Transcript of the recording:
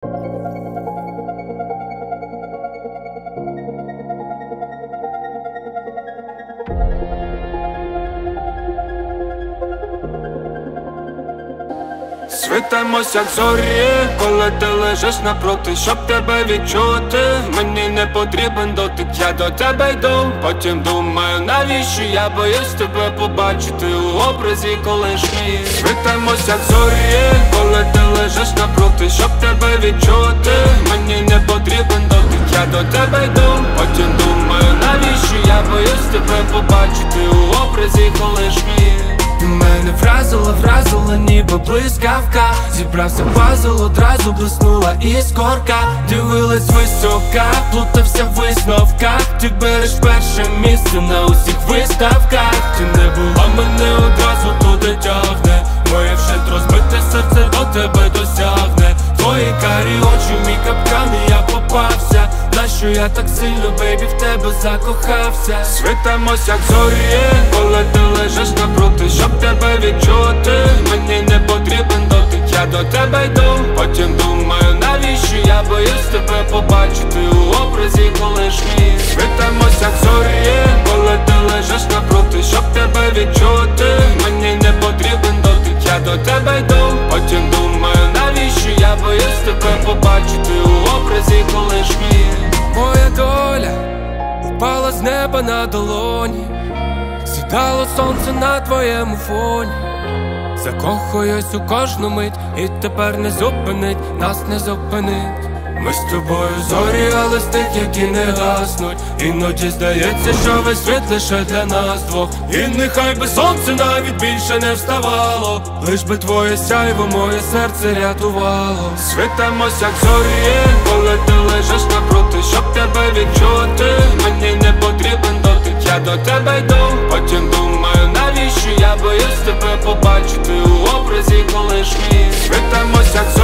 Світимось як зорі, коли ти лежиш напроти, щоб тебе відчути. Мені не потрібен дотик, я до тебе йду. Потім думаю, навіщо я боюсь тебе побачити у образі колишньої. Світимось як зорі, коли ти лежиш напроти, щоб тебе відчути. Мені не потрібен дотик, я до тебе йду. Потім думаю, навіщо я боюсь тебе побачити у образі колишньої. Мене вразила ніби блискавка. Зібрався пазл, одразу блиснула іскорка. Дивилась висока, плутався в висновках. Ти береш перше місце на усіх виставках. Ти не була, мене одразу туди тягне. Моє вщент розбите серце до тебе досягне. Твої карі очі, мій капкан, і я попався. Нащо я так сильно, бейбі, в тебе закохався? Світимось як зорі, коли ти лежиш напроти, щоб тебе відчути. Мені не потрібен дотик, я до тебе йду. Потім думаю, навіщо я боюсь тебе побачити у образі колишньої. Світимось як зорі, коли ти лежиш напроти, щоб тебе відчути. Мені не потрібен дотик, я до тебе йду. Потім думаю, навіщо я боюсь тебе побачити у образі колишньої. Моя доля упала з неба на долоні, сідало сонце на твоєму фоні. Закохуюсь у кожну мить, і тепер не зупинить, нас не зупинить. Ми з тобою зорі, але з тих, які не гаснуть. Іноді здається, що весь світ лише для нас двох. І нехай би сонце навіть більше не вставало, лиш би твоє сяйво моє серце рятувало. Світимось як зорі, коли ти лежиш напроти, щоб тебе відчути. Мені не потрібен дотик, я до тебе йду. Потім думаю, навіщо я боюсь тебе побачити у образі колишньої. Світимось як зорі,